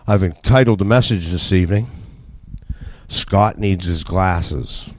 I've entitled the message this evening, Scott Needs His Glasses.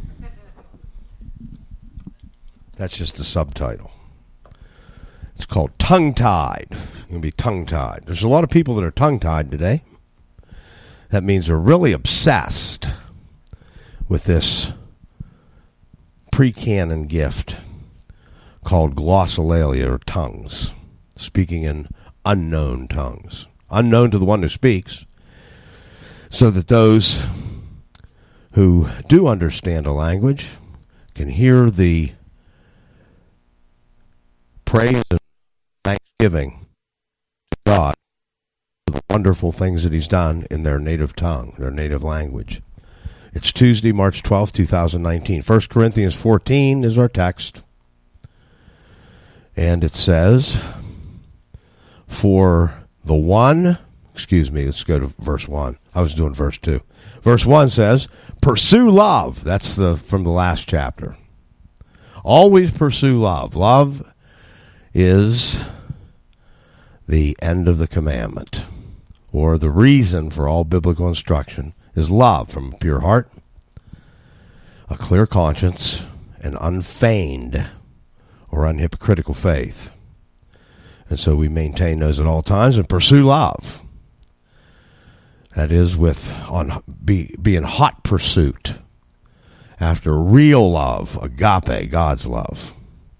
That's just the subtitle. It's called Tongue-Tied. You're going to be tongue-tied. There's a lot of people that are tongue-tied today. That means they're really obsessed with this pre-canon gift called glossolalia, or tongues, speaking in unknown tongues. Unknown to the one who speaks, so that those who do understand a language can hear the praise and thanksgiving to God for the wonderful things that He's done in their native tongue, their native language. It's Tuesday, March 12th, 2019. 1 Corinthians 14 is our text. And it says, for the one, let's go to verse 1. I was doing verse 2. Verse 1 says, pursue love. That's from the last chapter. Always pursue love. Love is the end of the commandment, or the reason for all biblical instruction is love from a pure heart, a clear conscience, and unfeigned or unhypocritical faith. And so we maintain those at all times and pursue love. That is, be in hot pursuit after real love, agape, God's love.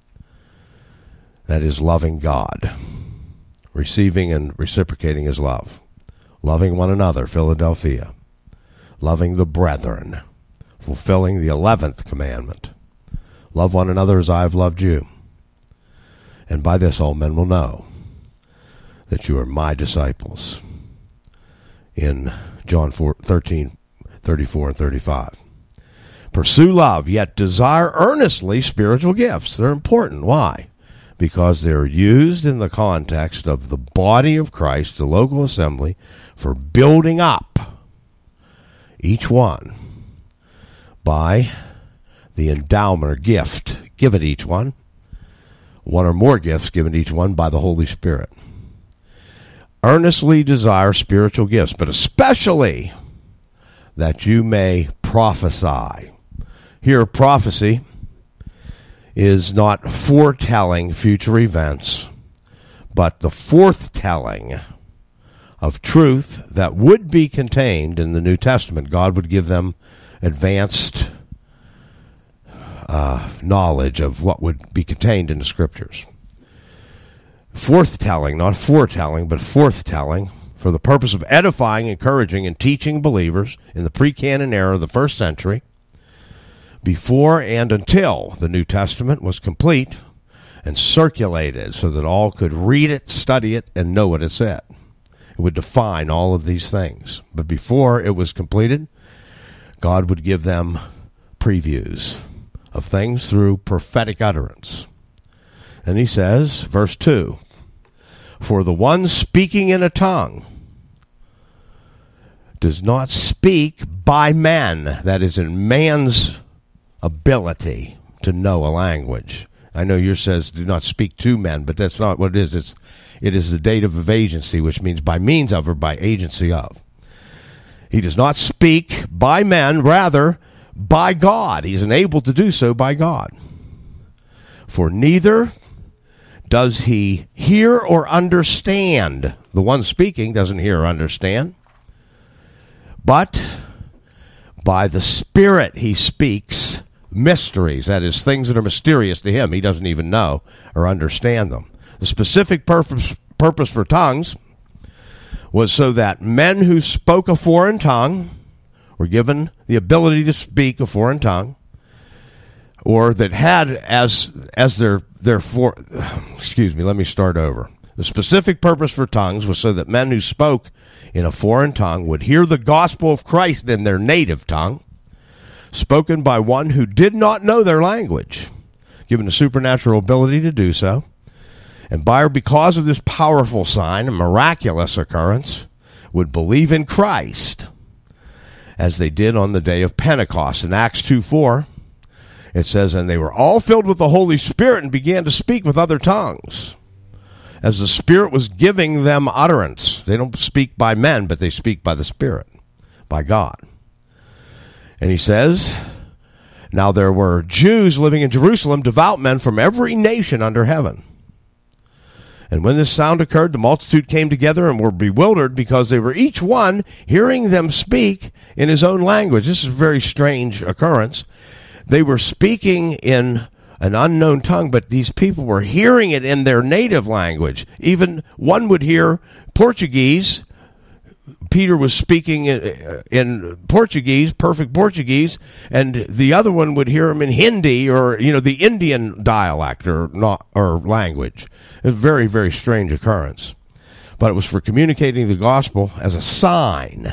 That is loving God, receiving and reciprocating His love, loving one another, Philadelphia, loving the brethren, fulfilling the 11th commandment. Love one another as I have loved you. And by this all men will know that you are my disciples. In John 13, 34 and 35. Pursue love, yet desire earnestly spiritual gifts. They're important. Why? Because they're used in the context of the body of Christ, the local assembly, for building up each one by the endowment or gift given each one or more gifts given each one by the Holy Spirit. Earnestly desire spiritual gifts, but especially that you may prophesy. Here, prophecy is not foretelling future events, but the forthtelling of truth that would be contained in the New Testament. God would give them advanced knowledge of what would be contained in the Scriptures. Forthtelling, not foretelling, but forthtelling, for the purpose of edifying, encouraging, and teaching believers in the pre-canon era of the first century, before and until the New Testament was complete and circulated so that all could read it, study it, and know what it said. It would define all of these things. But before it was completed, God would give them previews of things through prophetic utterance. And he says, verse 2, for the one speaking in a tongue does not speak by man, that is, in man's ability to know a language. I know yours says do not speak to men, but that's not what it is. It is the dative of agency, which means by means of or by agency of. He does not speak by men, rather by God. He's enabled to do so by God. For neither does he hear or understand. The one speaking doesn't hear or understand. But by the Spirit he speaks mysteries. That is, things that are mysterious to him. He doesn't even know or understand them. The specific purpose for tongues was so that men who spoke a foreign tongue were given the ability to speak a foreign tongue, or that had as their let me start over. The specific purpose for tongues was so that men who spoke in a foreign tongue would hear the gospel of Christ in their native tongue, spoken by one who did not know their language, given the supernatural ability to do so, and by or because of this powerful sign, a miraculous occurrence, would believe in Christ, as they did on the day of Pentecost. In Acts 2:4, it says, and they were all filled with the Holy Spirit and began to speak with other tongues as the Spirit was giving them utterance. They don't speak by men, but they speak by the Spirit, by God. And he says, now there were Jews living in Jerusalem, devout men from every nation under heaven. And when this sound occurred, the multitude came together and were bewildered because they were each one hearing them speak in his own language. This is a very strange occurrence. They were speaking in an unknown tongue, but these people were hearing it in their native language. Even one would hear Portuguese. Peter was speaking in Portuguese, perfect Portuguese, and the other one would hear him in Hindi, or the Indian dialect or language. It was a very, very strange occurrence. But it was for communicating the gospel as a sign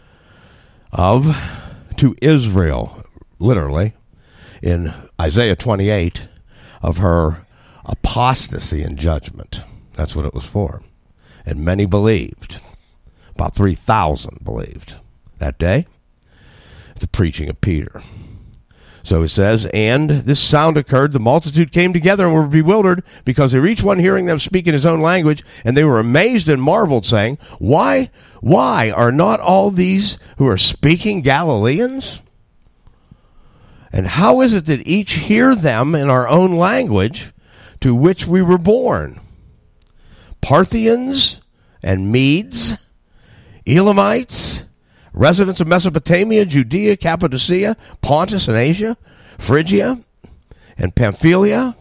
to Israel, literally, in Isaiah 28, of her apostasy and judgment. That's what it was for. And many believed. About 3,000 believed that day, the preaching of Peter. So it says, and this sound occurred, the multitude came together and were bewildered because they were each one hearing them speak in his own language, and they were amazed and marveled, saying, Why are not all these who are speaking Galileans? And how is it that each hear them in our own language to which we were born? Parthians and Medes, Elamites, residents of Mesopotamia, Judea, Cappadocia, Pontus and Asia, Phrygia and Pamphylia,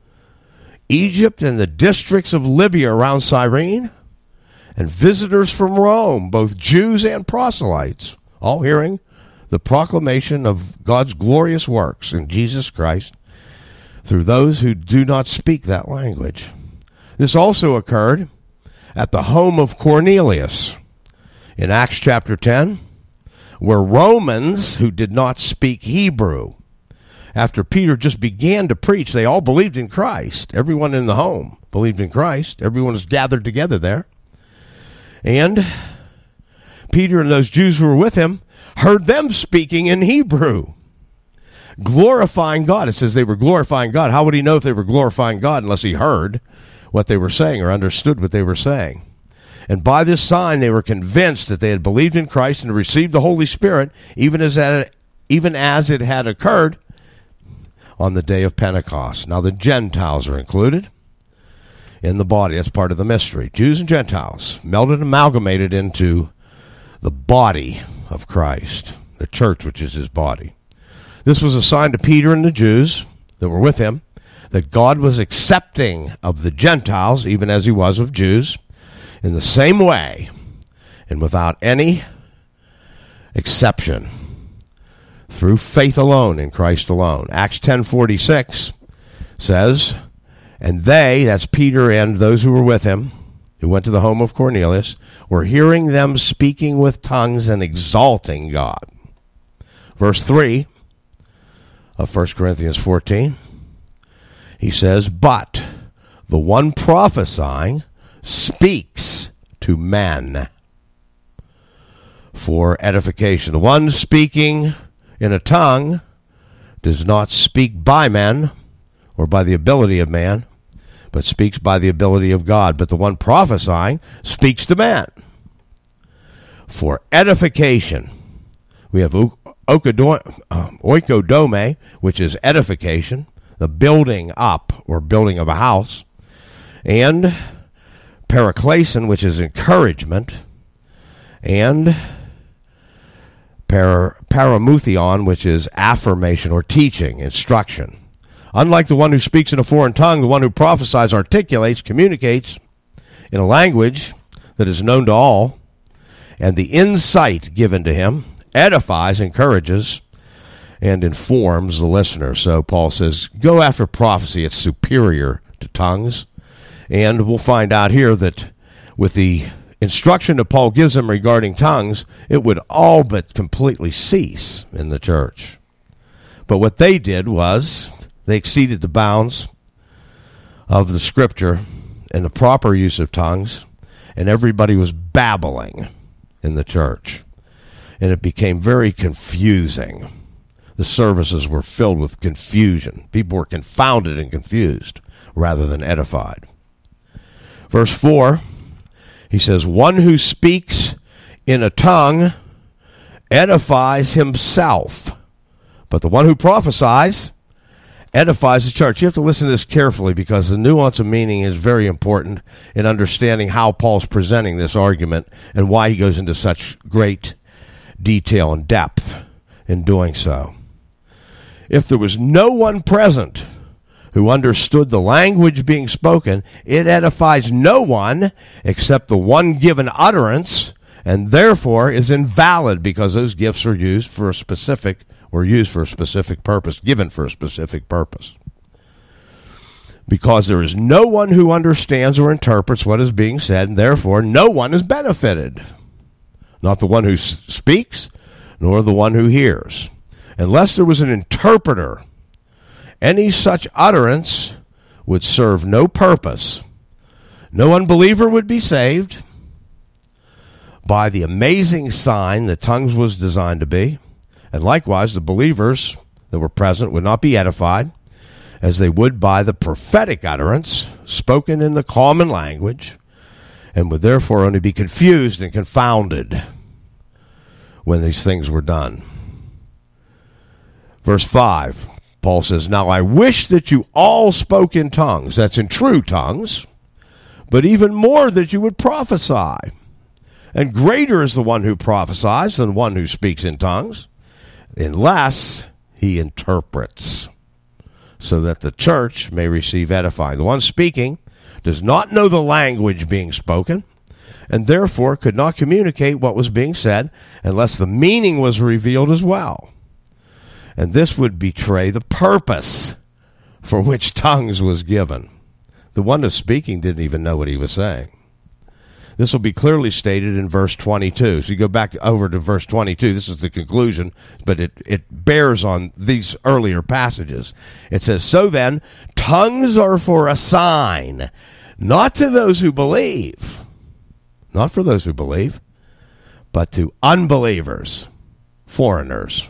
Egypt and the districts of Libya around Cyrene, and visitors from Rome, both Jews and proselytes, all hearing the proclamation of God's glorious works in Jesus Christ through those who do not speak that language. This also occurred at the home of Cornelius in Acts chapter 10, where Romans who did not speak Hebrew, after Peter just began to preach, they all believed in Christ. Everyone in the home believed in Christ. Everyone was gathered together there. And Peter and those Jews who were with him heard them speaking in Hebrew, glorifying God. It says they were glorifying God. How would he know if they were glorifying God unless he heard what they were saying or understood what they were saying? And by this sign they were convinced that they had believed in Christ and received the Holy Spirit, even as it had occurred on the day of Pentecost. Now the Gentiles are included in the body. That's part of the mystery. Jews and Gentiles melded, amalgamated into the body of Christ, the church, which is his body. This was a sign to Peter and the Jews that were with him that God was accepting of the Gentiles, even as he was of Jews, in the same way and without any exception, through faith alone in Christ alone. Acts 10:46 says, and they, that's Peter and those who were with him, who went to the home of Cornelius, were hearing them speaking with tongues and exalting God. Verse 3 of 1 Corinthians 14, he says, but the one prophesying speaks to men for edification. The one speaking in a tongue does not speak by men or by the ability of man, but speaks by the ability of God. But the one prophesying speaks to man for edification. We have oikodome, which is edification, the building up or building of a house, and paraklesion, which is encouragement, and paramuthion, which is affirmation or teaching, instruction. Unlike the one who speaks in a foreign tongue, the one who prophesies articulates, communicates in a language that is known to all, and the insight given to him edifies, encourages, and informs the listener. So Paul says, go after prophecy. It's superior to tongues. And we'll find out here that with the instruction that Paul gives them regarding tongues, it would all but completely cease in the church. But what they did was they exceeded the bounds of the Scripture and the proper use of tongues, and everybody was babbling in the church. And it became very confusing. The services were filled with confusion. People were confounded and confused rather than edified. Verse 4, he says, one who speaks in a tongue edifies himself, but the one who prophesies edifies the church. You have to listen to this carefully because the nuance of meaning is very important in understanding how Paul's presenting this argument and why he goes into such great detail and depth in doing so. If there was no one present who understood the language being spoken, it edifies no one except the one given utterance, and therefore is invalid because those gifts are used for a specific purpose, given for a specific purpose. Because there is no one who understands or interprets what is being said, and therefore no one is benefited. Not the one who speaks, nor the one who hears. Unless there was an interpreter, any such utterance would serve no purpose. No unbeliever would be saved by the amazing sign that tongues was designed to be. And likewise, the believers that were present would not be edified as they would by the prophetic utterance spoken in the common language, and would therefore only be confused and confounded when these things were done. Verse 5, Paul says, now I wish that you all spoke in tongues, that's in true tongues, but even more that you would prophesy. And greater is the one who prophesies than one who speaks in tongues, unless he interprets, so that the church may receive edifying. The one speaking does not know the language being spoken, and therefore could not communicate what was being said unless the meaning was revealed as well. And this would betray the purpose for which tongues was given. The one who's speaking didn't even know what he was saying. This will be clearly stated in verse 22. So you go back over to verse 22. This is the conclusion, but it bears on these earlier passages. It says, so then, tongues are for a sign, not to those who believe. Not for those who believe, but to unbelievers, foreigners.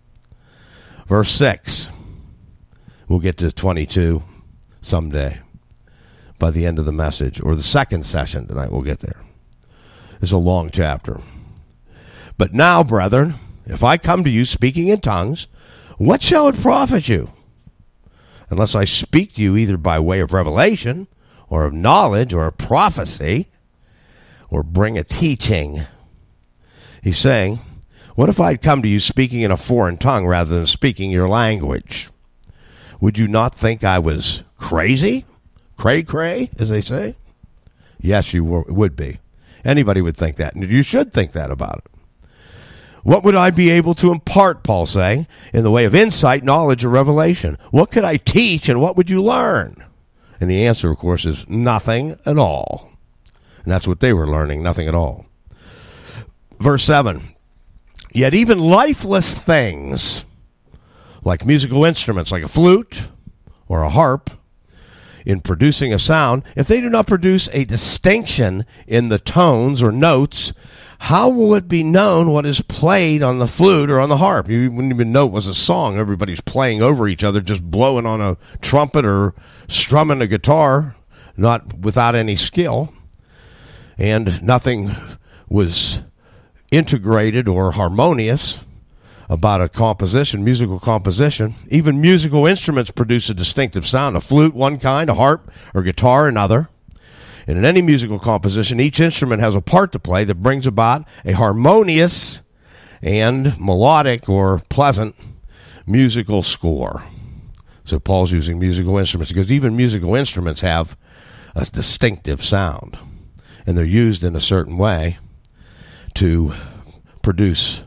Verse 6. We'll get to 22 someday by the end of the message, or the second session tonight. We'll get there. It's a long chapter. But now, brethren, if I come to you speaking in tongues, what shall it profit you? Unless I speak to you either by way of revelation, or of knowledge, or of prophecy, or bring a teaching. He's saying, what if I'd come to you speaking in a foreign tongue rather than speaking your language? Would you not think I was crazy? Cray-cray, as they say? Yes, you would be. Anybody would think that, and you should think that about it. What would I be able to impart, Paul's saying, in the way of insight, knowledge, or revelation? What could I teach, and what would you learn? And the answer, of course, is nothing at all. And that's what they were learning, nothing at all. Verse 7, yet even lifeless things, like musical instruments, like a flute or a harp, in producing a sound, if they do not produce a distinction in the tones or notes, how will it be known what is played on the flute or on the harp? You wouldn't even know it was a song. Everybody's playing over each other, just blowing on a trumpet or strumming a guitar, not without any skill. And nothing was integrated or harmonious about a composition, musical composition. Even musical instruments produce a distinctive sound. A flute, one kind, a harp or guitar, another. And in any musical composition, each instrument has a part to play that brings about a harmonious and melodic or pleasant musical score. So Paul's using musical instruments because even musical instruments have a distinctive sound, and they're used in a certain way to produce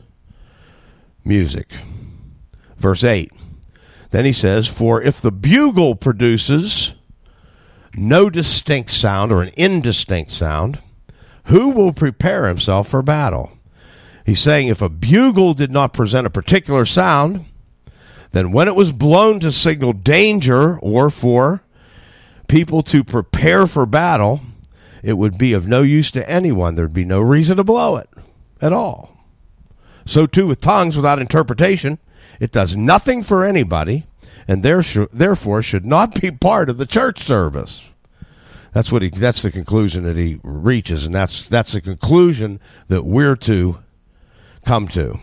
music. Verse 8. Then he says, for if the bugle produces no distinct sound or an indistinct sound, who will prepare himself for battle? He's saying if a bugle did not present a particular sound, then when it was blown to signal danger or for people to prepare for battle, it would be of no use to anyone. There'd be no reason to blow it at all. So too with tongues without interpretation, it does nothing for anybody, and therefore should not be part of the church service. That's the conclusion that he reaches, and that's the conclusion that we're to come to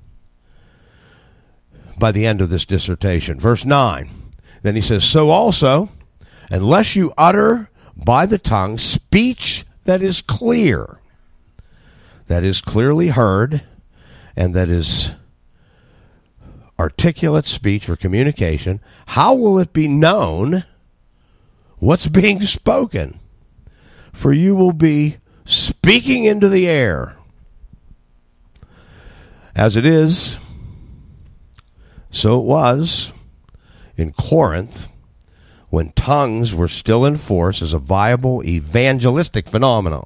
by the end of this dissertation. Verse 9. Then he says, so also, unless you utter by the tongue speech that is clear, that is clearly heard, and that is articulate speech for communication, how will it be known what's being spoken? For you will be speaking into the air. As it is, so it was in Corinth when tongues were still in force as a viable evangelistic phenomenon.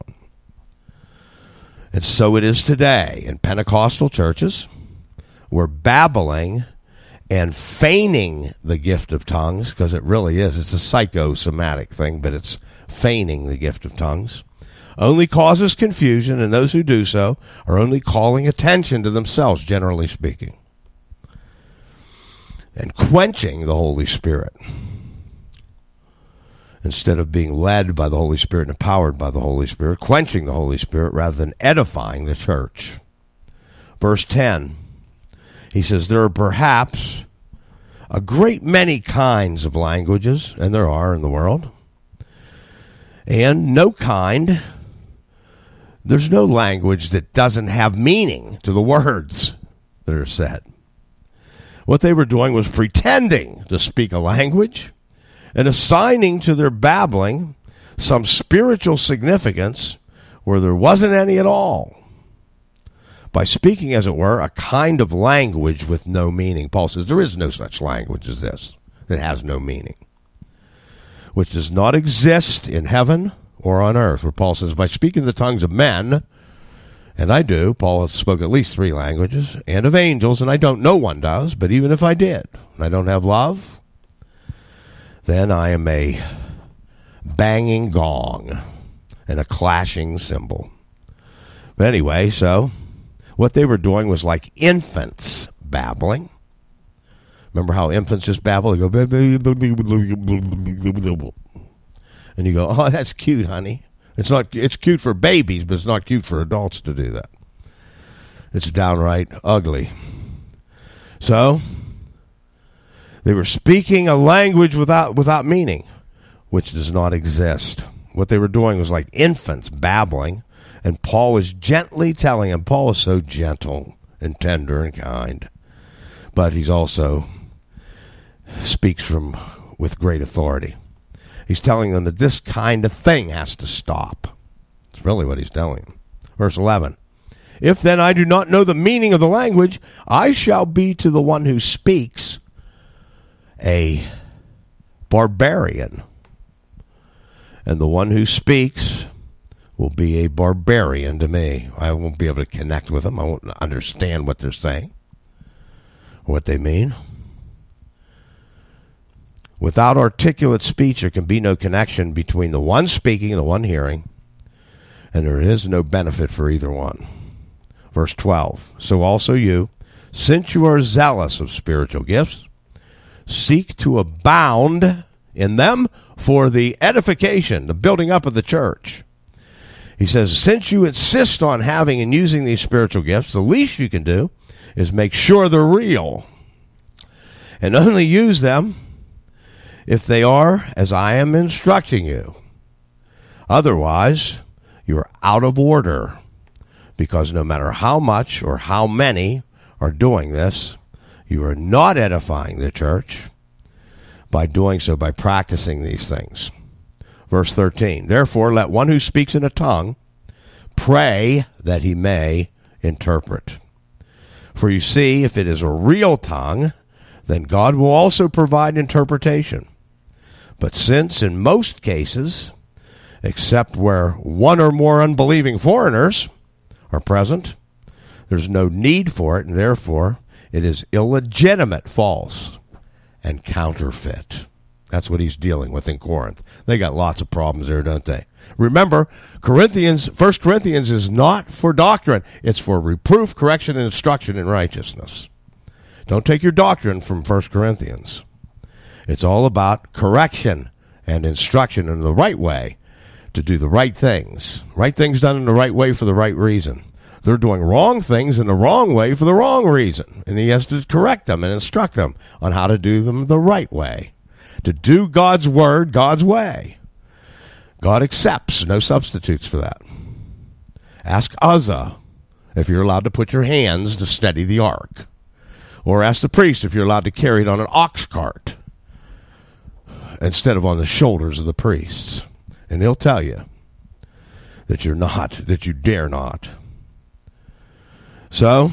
And so it is today in Pentecostal churches, where babbling and feigning the gift of tongues, because it really is, it's a psychosomatic thing, but it's feigning the gift of tongues, only causes confusion, and those who do so are only calling attention to themselves, generally speaking, and quenching the Holy Spirit instead of being led by the Holy Spirit and empowered by the Holy Spirit, quenching the Holy Spirit rather than edifying the church. Verse 10, he says, there are perhaps a great many kinds of languages, and there are in the world, and there's no language that doesn't have meaning to the words that are said. What they were doing was pretending to speak a language and assigning to their babbling some spiritual significance where there wasn't any at all, by speaking, as it were, a kind of language with no meaning. Paul says there is no such language as this that has no meaning, which does not exist in heaven or on earth. Where Paul says, if I speak in the tongues of men, and I do, Paul spoke at least 3 languages, and of angels, and I don't know one does, but even if I did, and I don't have love, then I am a banging gong and a clashing cymbal. But anyway, so what they were doing was like infants babbling. Remember how infants just babble? They go, and you go, oh, that's cute, honey. It's cute for babies, but it's not cute for adults to do that. It's downright ugly. So they were speaking a language without meaning, which does not exist. What they were doing was like infants babbling, and Paul is gently telling them. Paul is so gentle and tender and kind, but he's also speaks with great authority. He's telling them that this kind of thing has to stop. That's really what he's telling them. Verse 11. If then I do not know the meaning of the language, I shall be to the one who speaks a barbarian. And the one who speaks will be a barbarian to me. I won't be able to connect with them. I won't understand what they're saying or what they mean. Without articulate speech, there can be no connection between the one speaking and the one hearing, and there is no benefit for either one. Verse 12, so also you, since you are zealous of spiritual gifts, seek to abound in them for the edification, the building up of the church. He says, since you insist on having and using these spiritual gifts, the least you can do is make sure they're real, and only use them if they are as I am instructing you. Otherwise, you're out of order, because no matter how much or how many are doing this, you are not edifying the church by doing so, by practicing these things. Verse 13, therefore let one who speaks in a tongue pray that he may interpret. For you see, if it is a real tongue, then God will also provide interpretation. But since in most cases, except where one or more unbelieving foreigners are present, there's no need for it, and therefore it is illegitimate, false, and counterfeit. That's what he's dealing with in Corinth. They got lots of problems there, don't they? Remember, 1 Corinthians is not for doctrine. It's for reproof, correction, and instruction in righteousness. Don't take your doctrine from 1 Corinthians. It's all about correction and instruction in the right way to do the right things done in the right way for the right reason. They're doing wrong things in the wrong way for the wrong reason, and he has to correct them and instruct them on how to do them the right way, to do God's word God's way. God accepts, no substitutes for that. Ask Uzzah if you're allowed to put your hands to steady the ark, or ask the priest if you're allowed to carry it on an ox cart instead of on the shoulders of the priests. And he'll tell you that you're not, that you dare not. So,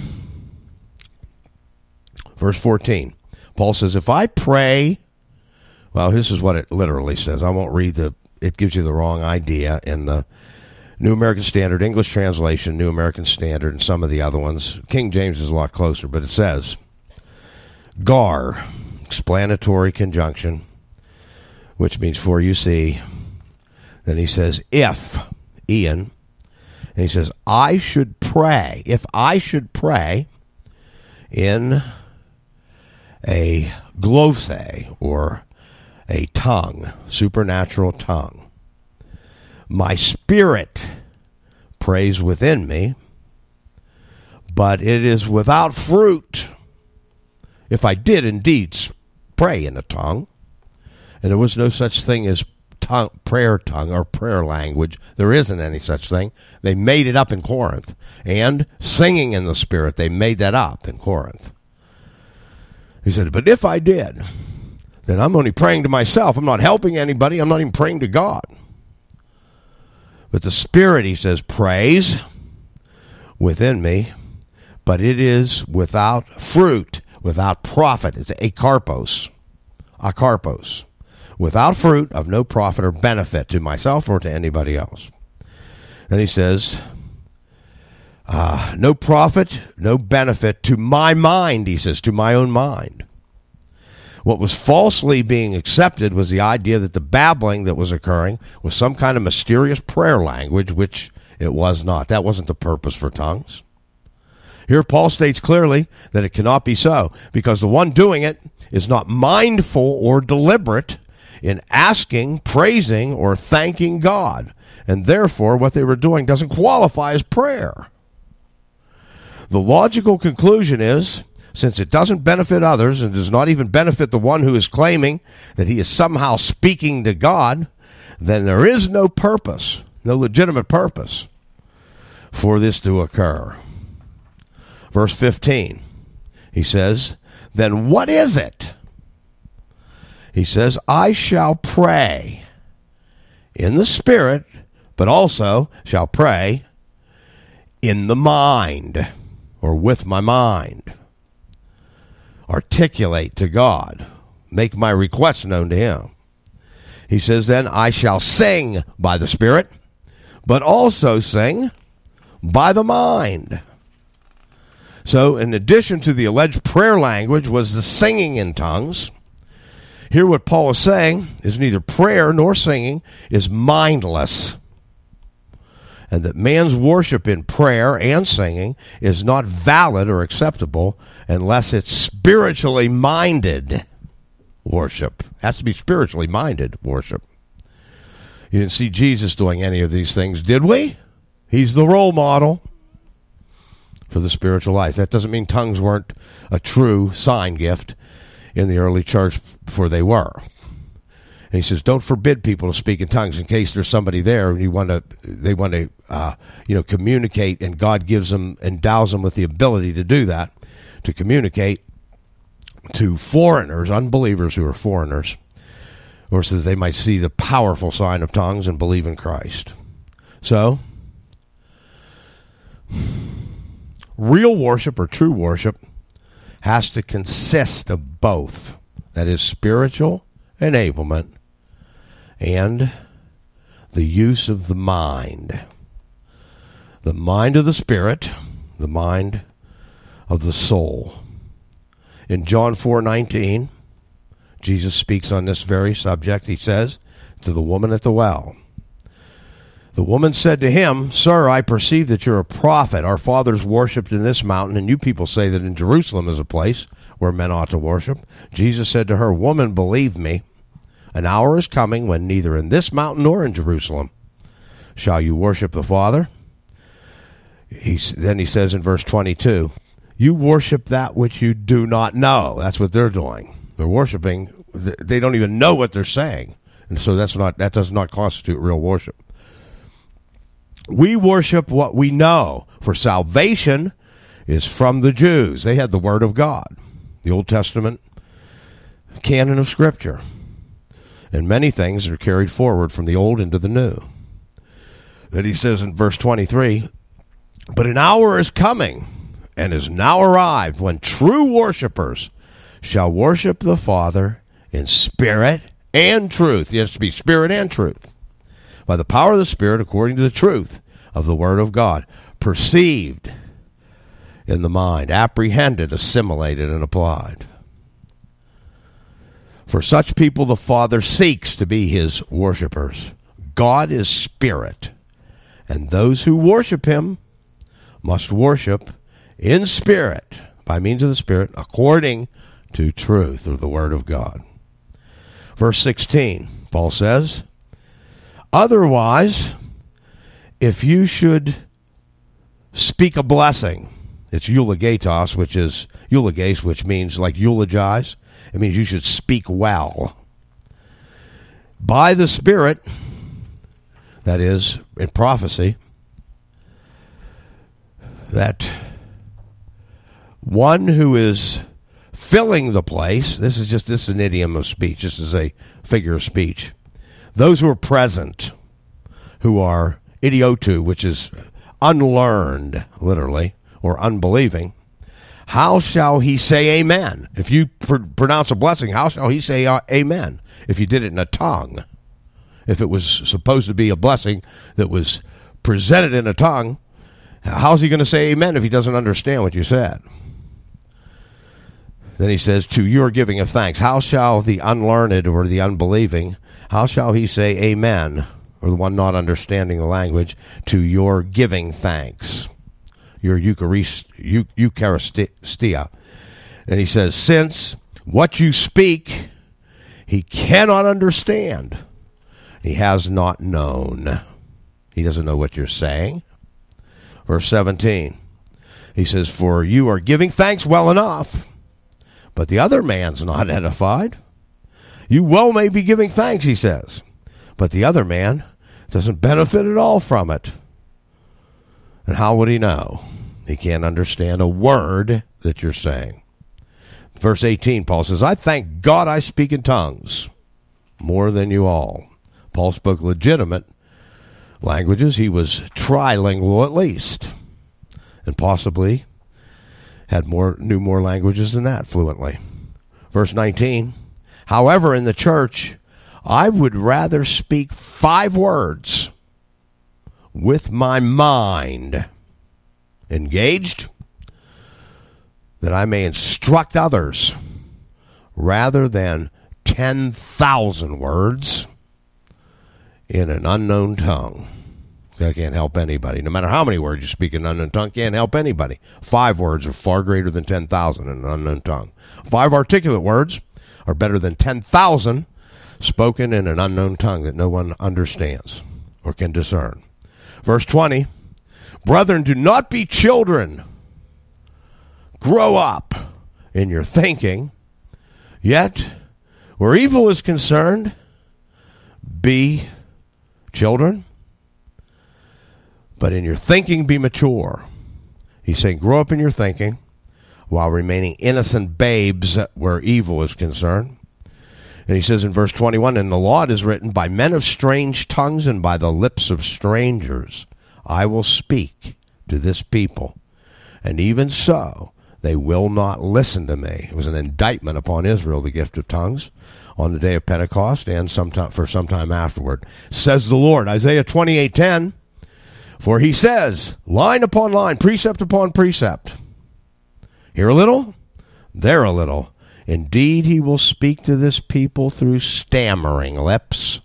verse 14, Paul says, if I pray, well, this is what it literally says. I won't read it gives you the wrong idea in the New American Standard, English translation, New American Standard, and some of the other ones. King James is a lot closer, but it says, gar, explanatory conjunction, which means for, you see. Then he says, if, Ian, and he says, I should pray, if I should pray in a glossé, or a tongue, supernatural tongue, my spirit prays within me, but it is without fruit. If I did indeed pray in a tongue, and there was no such thing as prayer tongue or prayer language. There isn't any such thing. They made it up in Corinth. And singing in the Spirit, they made that up in Corinth. He said, but if I did, then I'm only praying to myself. I'm not helping anybody. I'm not even praying to God. But the Spirit, he says, prays within me, but it is without fruit, without profit. It's akarpos. Without fruit, of no profit or benefit to myself or to anybody else. And he says, no profit, no benefit to my mind, he says, to my own mind. What was falsely being accepted was the idea that the babbling that was occurring was some kind of mysterious prayer language, which it was not. That wasn't the purpose for tongues. Here Paul states clearly that it cannot be so, because the one doing it is not mindful or deliberate in asking, praising, or thanking God. And therefore, what they were doing doesn't qualify as prayer. The logical conclusion is, since it doesn't benefit others and does not even benefit the one who is claiming that he is somehow speaking to God, then there is no purpose, no legitimate purpose for this to occur. Verse 15, he says, then what is it? He says, I shall pray in the Spirit, but also shall pray in the mind, or with my mind. Articulate to God. Make my requests known to him. He says, then I shall sing by the Spirit, but also sing by the mind. So, in addition to the alleged prayer language was the singing in tongues. Here what Paul is saying is neither prayer nor singing is mindless, and that man's worship in prayer and singing is not valid or acceptable unless it's spiritually minded worship. It has to be spiritually minded worship. You didn't see Jesus doing any of these things, did we? He's the role model for the spiritual life. That doesn't mean tongues weren't a true sign gift in the early church, before they were. And he says, don't forbid people to speak in tongues in case there's somebody there and they want to communicate, and God gives them, endows them with the ability to do that, to communicate to foreigners, unbelievers who are foreigners, or so that they might see the powerful sign of tongues and believe in Christ. So, real worship or true worship has to consist of both. That is spiritual enablement and the use of the mind. The mind of the Spirit, the mind of the soul. In John 4:19, Jesus speaks on this very subject. He says to the woman at the well, the woman said to him, Sir, I perceive that you're a prophet. Our fathers worshipped in this mountain, and you people say that in Jerusalem is a place where men ought to worship. Jesus said to her, Woman, believe me, an hour is coming when neither in this mountain nor in Jerusalem shall you worship the Father. Then he says in verse 22, you worship that which you do not know. That's what they're doing. They're worshiping. They don't even know what they're saying. And so that does not constitute real worship. We worship what we know, for salvation is from the Jews. They had the Word of God, the Old Testament canon of Scripture. And many things are carried forward from the Old into the New. Then he says in verse 23, but an hour is coming and is now arrived when true worshipers shall worship the Father in spirit and truth. It has to be spirit and truth. By the power of the Spirit, according to the truth of the Word of God, perceived in the mind, apprehended, assimilated, and applied. For such people the Father seeks to be his worshipers. God is spirit, and those who worship him must worship in spirit, by means of the Spirit, according to truth, or the Word of God. Verse 16, Paul says, otherwise, if you should speak a blessing, it's eulogatos, which means like eulogize. It means you should speak well. By the Spirit, that is, in prophecy, that one who is filling the place, this is an idiom of speech, this is a figure of speech. Those who are present, who are idiotu, which is unlearned, literally, or unbelieving, how shall he say amen? If you pronounce a blessing, how shall he say amen? If you did it in a tongue. If it was supposed to be a blessing that was presented in a tongue, how's he going to say amen if he doesn't understand what you said? Then he says, to your giving of thanks. How shall the unlearned or the unbelieving, how shall he say amen, or the one not understanding the language, to your giving thanks? Your Eucharistia. And he says, since what you speak he cannot understand, he has not known. He doesn't know what you're saying. Verse 17, he says, for you are giving thanks well enough, but the other man's not edified. You well may be giving thanks, he says, but the other man doesn't benefit at all from it. And how would he know? He can't understand a word that you're saying. Verse 18, Paul says, I thank God I speak in tongues more than you all. Paul spoke legitimate languages. He was trilingual at least, and possibly knew more languages than that fluently. Verse 19, however, in the church, I would rather speak 5 words with my mind engaged, that I may instruct others, rather than 10,000 words in an unknown tongue. That can't help anybody. No matter how many words you speak in an unknown tongue, can't help anybody. 5 words are far greater than 10,000 in an unknown tongue. 5 articulate words are better than 10,000 spoken in an unknown tongue that no one understands or can discern. Verse 20, brethren, do not be children. Grow up in your thinking. Yet, where evil is concerned, be children. But in your thinking, be mature. He's saying, grow up in your thinking while remaining innocent babes where evil is concerned. And he says in verse 21, and the law is written, by men of strange tongues and by the lips of strangers I will speak to this people. And even so, they will not listen to me. It was an indictment upon Israel, the gift of tongues, on the day of Pentecost and for some time afterward. Says the Lord, Isaiah 28:10, for he says, line upon line, precept upon precept. Here a little, there a little. Indeed, he will speak to this people through stammering lips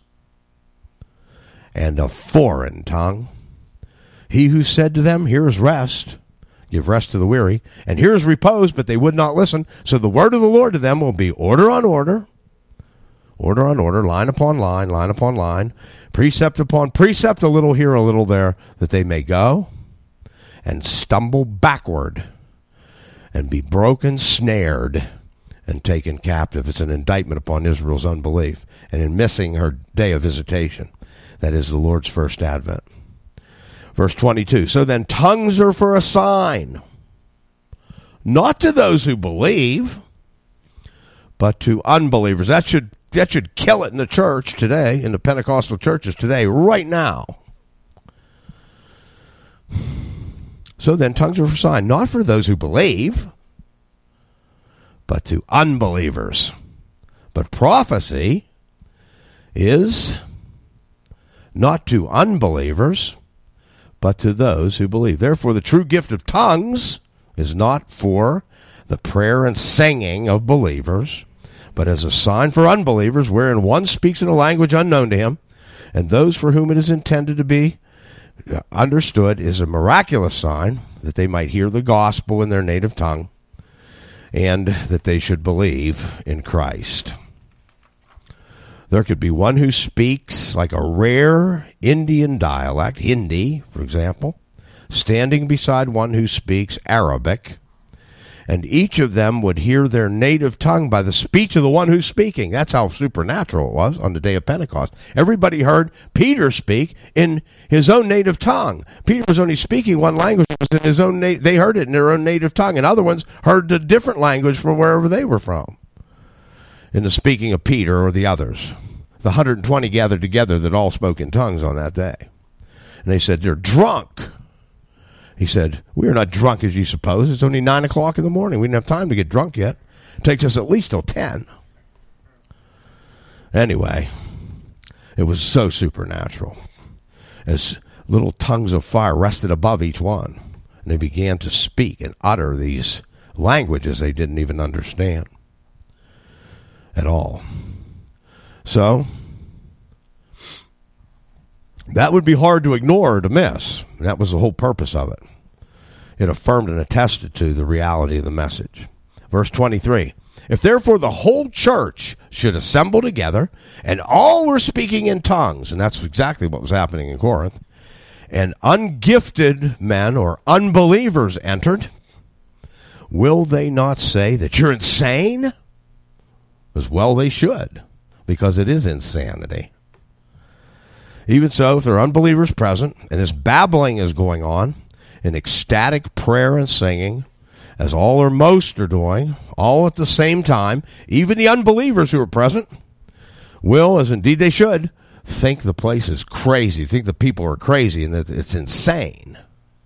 and a foreign tongue. He who said to them, here is rest, give rest to the weary, and here is repose, but they would not listen. So the word of the Lord to them will be order on order, Order on order, line upon line, precept upon precept, a little here, a little there, that they may go and stumble backward and be broken, snared, and taken captive. It's an indictment upon Israel's unbelief and in missing her day of visitation. That is the Lord's first advent. Verse 22, so then tongues are for a sign, not to those who believe, but to unbelievers. That should kill it in the church today, in the Pentecostal churches today, right now. So then tongues are for a sign, not for those who believe, but to unbelievers. But prophecy is not to unbelievers, but to those who believe. Therefore, the true gift of tongues is not for the prayer and singing of believers, but as a sign for unbelievers, wherein one speaks in a language unknown to him, and those for whom it is intended to be understood is a miraculous sign, that they might hear the gospel in their native tongue, and that they should believe in Christ. There could be one who speaks like a rare Indian dialect, Hindi, for example, standing beside one who speaks Arabic, and each of them would hear their native tongue by the speech of the one who's speaking. That's how supernatural it was on the day of Pentecost. Everybody heard Peter speak in his own native tongue. Peter was only speaking one language in his own they heard it in their own native tongue, and other ones heard a different language from wherever they were from. In the speaking of Peter or the others, the 120 gathered together that all spoke in tongues on that day. And they said, they're drunk. He said, we are not drunk as you suppose. It's only 9 o'clock in the morning. We didn't have time to get drunk yet. It takes us at least till 10. Anyway, it was so supernatural. As little tongues of fire rested above each one, and they began to speak and utter these languages they didn't even understand at all. So, that would be hard to ignore or to miss. That was the whole purpose of it. It affirmed and attested to the reality of the message. Verse 23, if therefore the whole church should assemble together, and all were speaking in tongues, and that's exactly what was happening in Corinth, and ungifted men or unbelievers entered, will they not say that you're insane? As well they should, because it is insanity. Even so, if there are unbelievers present, and this babbling is going on, in ecstatic prayer and singing, as all or most are doing, all at the same time, even the unbelievers who are present will, as indeed they should, think the place is crazy, think the people are crazy, and that it's insane.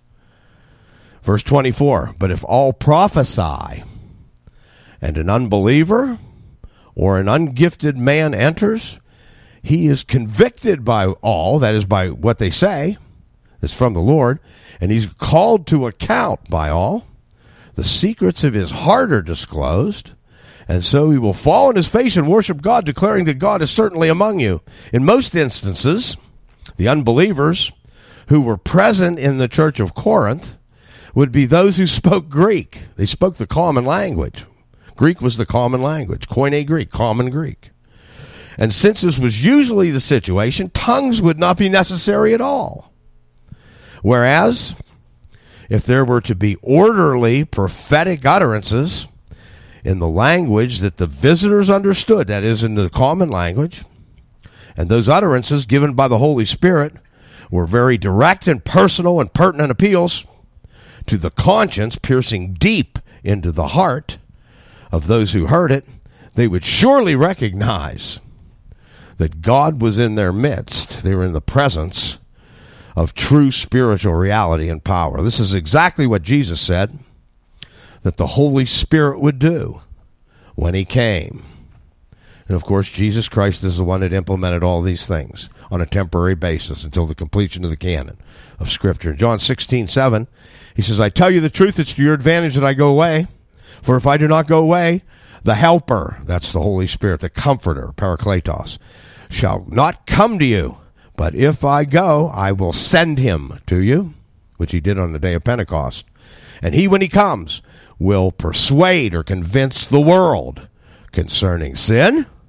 Verse 24, but if all prophesy, and an unbeliever or an ungifted man enters, he is convicted by all, that is, by what they say, it's from the Lord, and he's called to account by all. The secrets of his heart are disclosed, and so he will fall on his face and worship God, declaring that God is certainly among you. In most instances, the unbelievers who were present in the church of Corinth would be those who spoke Greek. They spoke the common language. Greek was the common language, Koine Greek, common Greek. And since this was usually the situation, tongues would not be necessary at all. Whereas, if there were to be orderly prophetic utterances in the language that the visitors understood, that is, in the common language, and those utterances given by the Holy Spirit were very direct and personal and pertinent appeals to the conscience, piercing deep into the heart of those who heard it, they would surely recognize that God was in their midst. They were in the presence of true spiritual reality and power. This is exactly what Jesus said that the Holy Spirit would do when he came. And of course, Jesus Christ is the one that implemented all these things on a temporary basis until the completion of the canon of Scripture. In John 16:7, he says, I tell you the truth, it's to your advantage that I go away. For if I do not go away, the Helper, that's the Holy Spirit, the Comforter, Parakletos, shall not come to you. But if I go, I will send him to you, which he did on the day of Pentecost. And he, when he comes, will persuade or convince the world concerning sin,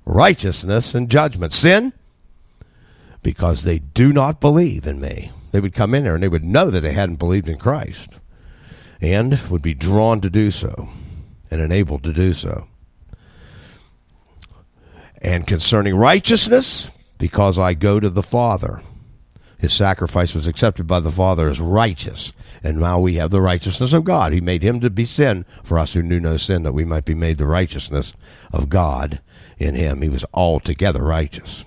righteousness, and judgment. Sin, because they do not believe in me. They would come in there and they would know that they hadn't believed in Christ and would be drawn to do so and enabled to do so. And concerning righteousness, because I go to the Father. His sacrifice was accepted by the Father as righteous, and now we have the righteousness of God. He made him to be sin for us who knew no sin, that we might be made the righteousness of God in him. He was altogether righteous.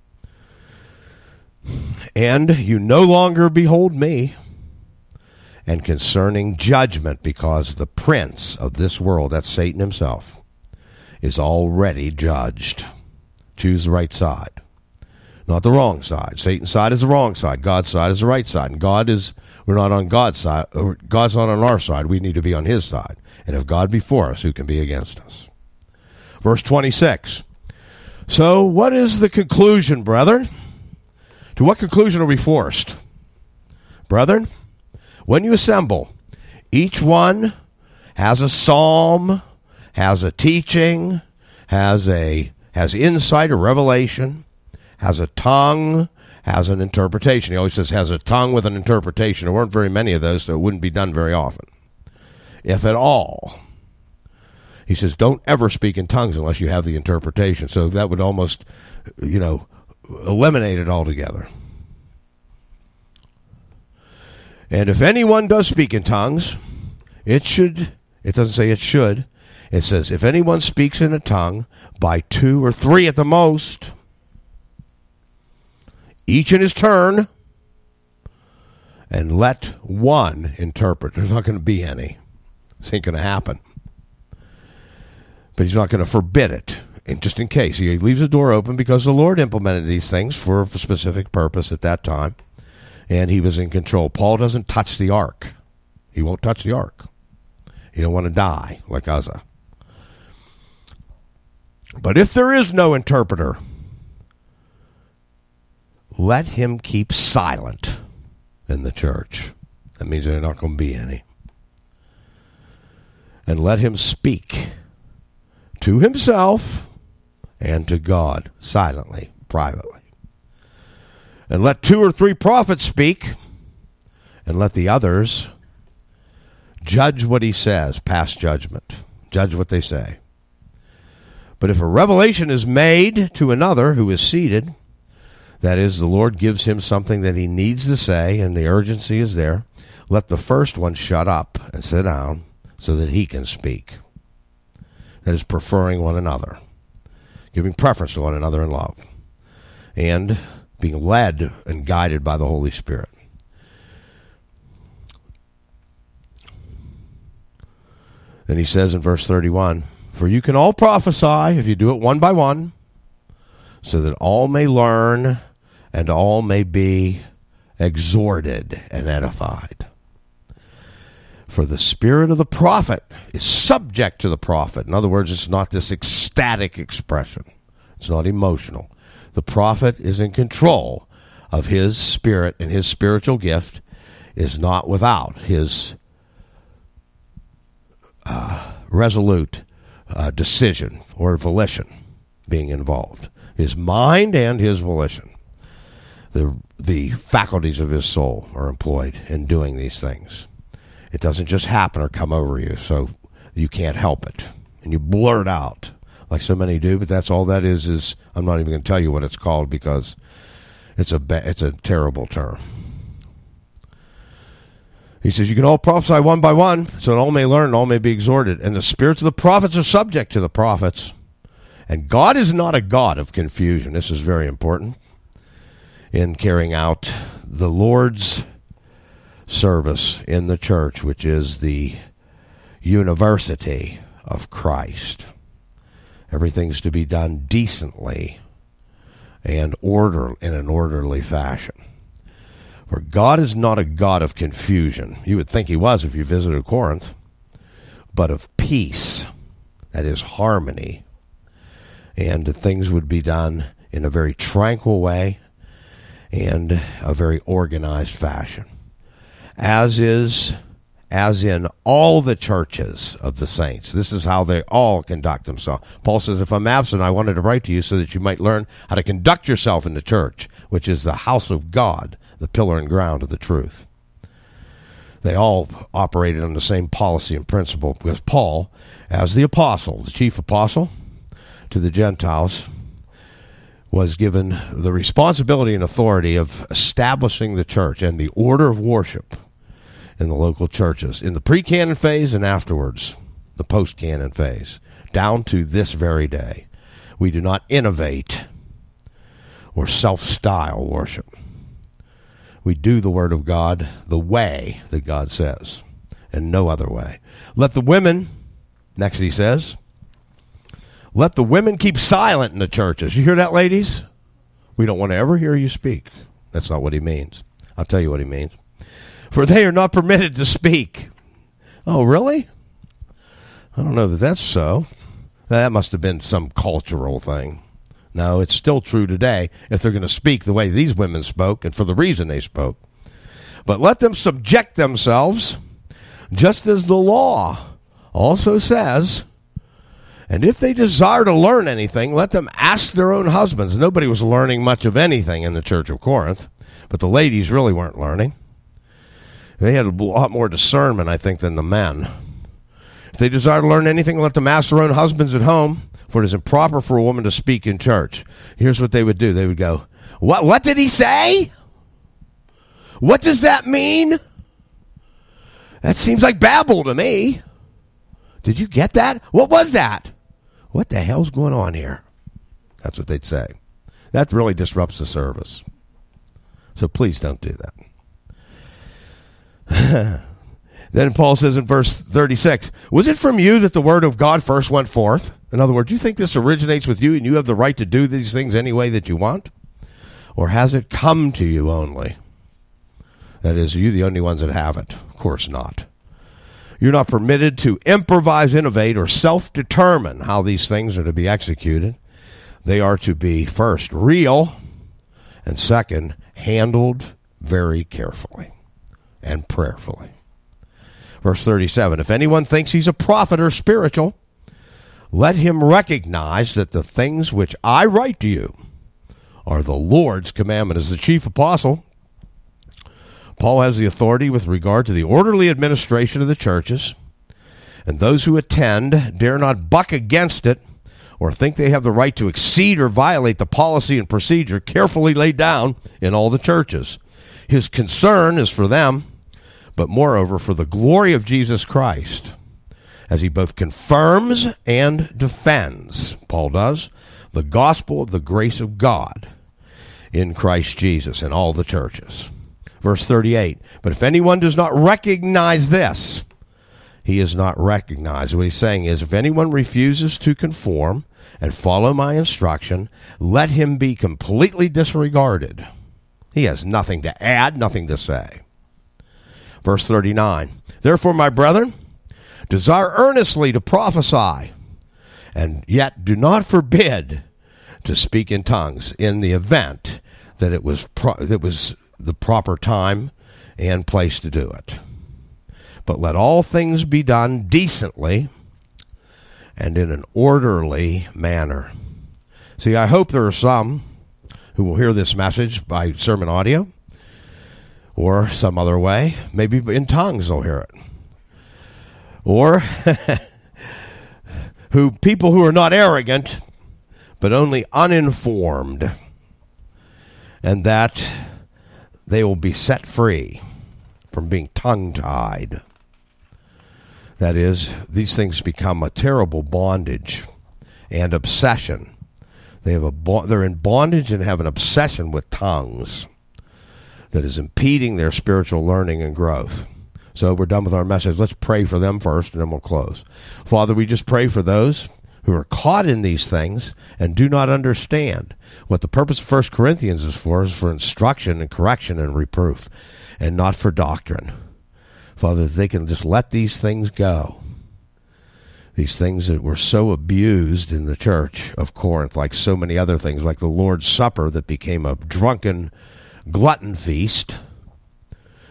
And you no longer behold me. And concerning judgment, because the prince of this world, that's Satan himself, is already judged. Choose the right side, not the wrong side. Satan's side is the wrong side. God's side is the right side. And we're not on God's side. God's not on our side. We need to be on his side. And if God be for us, who can be against us? Verse 26. So what is the conclusion, brethren? To what conclusion are we forced? Brethren, when you assemble, each one has a psalm, has a teaching, has insight or revelation, has a tongue, has an interpretation. He always says has a tongue with an interpretation. There weren't very many of those, so it wouldn't be done very often, if at all. He says don't ever speak in tongues unless you have the interpretation. So that would almost, eliminate it altogether. And if anyone does speak in tongues, it doesn't say it should. It says, if anyone speaks in a tongue by 2 or 3 at the most, each in his turn, and let one interpret. There's not going to be any. This ain't going to happen. But he's not going to forbid it, and just in case. He leaves the door open because the Lord implemented these things for a specific purpose at that time, and he was in control. Paul doesn't touch the ark. He won't touch the ark. He don't want to die like Uzzah. But if there is no interpreter, let him keep silent in the church. That means there's not going to be any. And let him speak to himself and to God, silently, privately. And let 2 or 3 prophets speak, and let the others judge what he says, pass judgment, judge what they say. But if a revelation is made to another who is seated, that is, the Lord gives him something that he needs to say, and the urgency is there, let the first one shut up and sit down so that he can speak. That is, preferring one another, giving preference to one another in love, and being led and guided by the Holy Spirit. Then he says in verse 31, for you can all prophesy if you do it one by one, so that all may learn and all may be exhorted and edified. For the spirit of the prophet is subject to the prophet. In other words, it's not this ecstatic expression. It's not emotional. The prophet is in control of his spirit, and his spiritual gift is not without his resolute decision or volition being involved. His mind and his volition. The faculties of his soul are employed in doing these things. It doesn't just happen or come over you, so you can't help it. And you blurt out like so many do, but that's all that is I'm not even going to tell you what it's called because it's a terrible term. He says, you can all prophesy one by one, so that all may learn and all may be exhorted. And the spirits of the prophets are subject to the prophets. And God is not a God of confusion. This is very important in carrying out the Lord's service in the church, which is the university of Christ. Everything's to be done decently and in an orderly fashion. For God is not a God of confusion. You would think he was if you visited Corinth, but of peace, that is harmony. And things would be done in a very tranquil way and a very organized fashion. As is as in all the churches of the saints. This is how they all conduct themselves. Paul says, if I'm absent, I wanted to write to you so that you might learn how to conduct yourself in the church, which is the house of God, the pillar and ground of the truth. They all operated on the same policy and principle, because Paul, as the apostle, the chief apostle to the Gentiles, was given the responsibility and authority of establishing the church and the order of worship in the local churches, in the pre-canon phase and afterwards, the post-canon phase, down to this very day. We do not innovate or self-style worship. We do the Word of God the way that God says, and no other way. Let the women, next he says, let the women keep silent in the churches. You hear that, ladies? We don't want to ever hear you speak. That's not what he means. I'll tell you what he means. For they are not permitted to speak. Oh, really? I don't know that that's so. That must have been some cultural thing. No, it's still true today if they're going to speak the way these women spoke and for the reason they spoke. But let them subject themselves, just as the law also says. And if they desire to learn anything, let them ask their own husbands. Nobody was learning much of anything in the church of Corinth, but the ladies really weren't learning. They had a lot more discernment, I think, than the men. If they desire to learn anything, let them ask their own husbands at home, for it is improper for a woman to speak in church. Here's what they would do. They would go, What did he say? What does that mean? That seems like babble to me. Did you get that? What was that? What the hell's going on here? That's what they'd say. That really disrupts the service. So please don't do that. Then Paul says in verse 36, was it from you that the word of God first went forth? In other words, do you think this originates with you and you have the right to do these things any way that you want? Or has it come to you only? That is, are you the only ones that have it? Of course not. You're not permitted to improvise, innovate, or self-determine how these things are to be executed. They are to be, first, real, and second, handled very carefully and prayerfully. Verse 37, if anyone thinks he's a prophet or spiritual, let him recognize that the things which I write to you are the Lord's commandment. As the chief apostle, Paul has the authority with regard to the orderly administration of the churches, and those who attend dare not buck against it or think they have the right to exceed or violate the policy and procedure carefully laid down in all the churches. His concern is for them, but moreover for the glory of Jesus Christ, as he both confirms and defends, Paul does, the gospel of the grace of God in Christ Jesus in all the churches. Verse 38, but if anyone does not recognize this, he is not recognized. What he's saying is, if anyone refuses to conform and follow my instruction, let him be completely disregarded. He has nothing to add, nothing to say. Verse 39, therefore, my brethren, desire earnestly to prophesy, and yet do not forbid to speak in tongues in the event that it was the proper time and place to do it. But let all things be done decently and in an orderly manner. See, I hope there are some who will hear this message by sermon audio or some other way. Maybe in tongues they'll hear it. Or people who are not arrogant, but only uninformed, and that they will be set free from being tongue-tied. That is, these things become a terrible bondage and obsession. They're in bondage and have an obsession with tongues that is impeding their spiritual learning and growth. So we're done with our message. Let's pray for them first, and then we'll close. Father, we just pray for those who are caught in these things and do not understand what the purpose of 1 Corinthians is for instruction and correction and reproof, and not for doctrine. Father, that they can just let these things go. These things that were so abused in the church of Corinth, like so many other things, like the Lord's Supper that became a drunken glutton feast,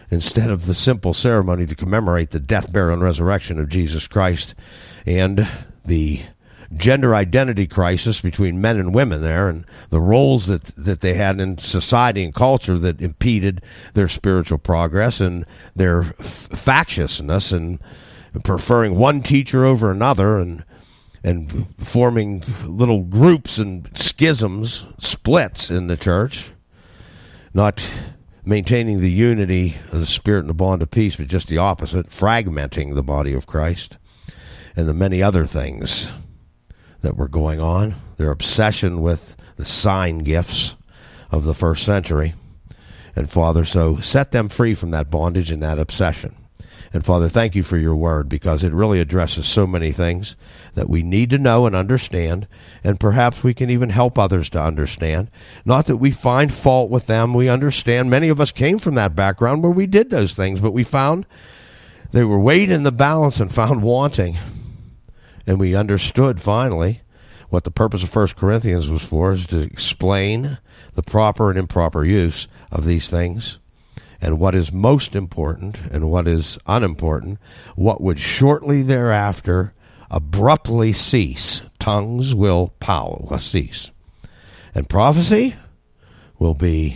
instead of the simple ceremony to commemorate the death, burial, and resurrection of Jesus Christ and the gender identity crisis between men and women there, and the roles that they had in society and culture that impeded their spiritual progress, and their factiousness and preferring one teacher over another, and forming little groups and schisms, splits in the church, not maintaining the unity of the Spirit and the bond of peace, but just the opposite, fragmenting the body of Christ, and the many other things that were going on. Their obsession with the sign gifts of the first century. And Father, so set them free from that bondage and that obsession. And Father, thank you for your word, because it really addresses so many things that we need to know and understand, and perhaps we can even help others to understand. Not that we find fault with them. We understand. Many of us came from that background where we did those things, but we found they were weighed in the balance and found wanting. And we understood finally what the purpose of 1 Corinthians was for, is to explain the proper and improper use of these things, and what is most important and what is unimportant, what would shortly thereafter abruptly cease. Tongues will cease. And prophecy will be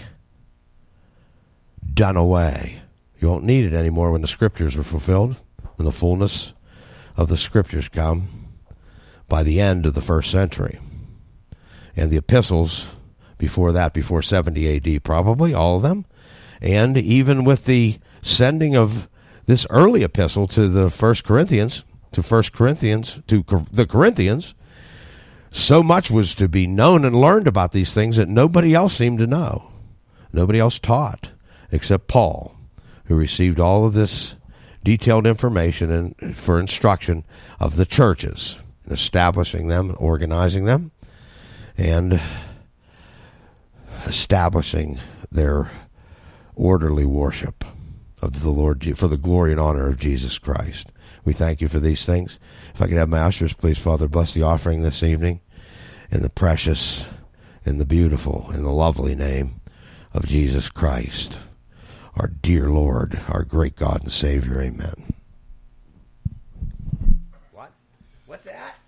done away. You won't need it anymore when the Scriptures are fulfilled, when the fullness of the Scriptures come by the end of the first century. And the epistles before that, before 70 A.D., probably, all of them. And even with the sending of this early epistle to the Corinthians, so much was to be known and learned about these things that nobody else seemed to know. Nobody else taught except Paul, who received all of this detailed information and for instruction of the churches, establishing them, organizing them, and establishing their orderly worship of the Lord for the glory and honor of Jesus Christ. We thank you for these things. If I could have my ushers, please, Father, bless the offering this evening in the precious, in the beautiful, in the lovely name of Jesus Christ, our dear Lord, our great God and Savior. Amen. What's that?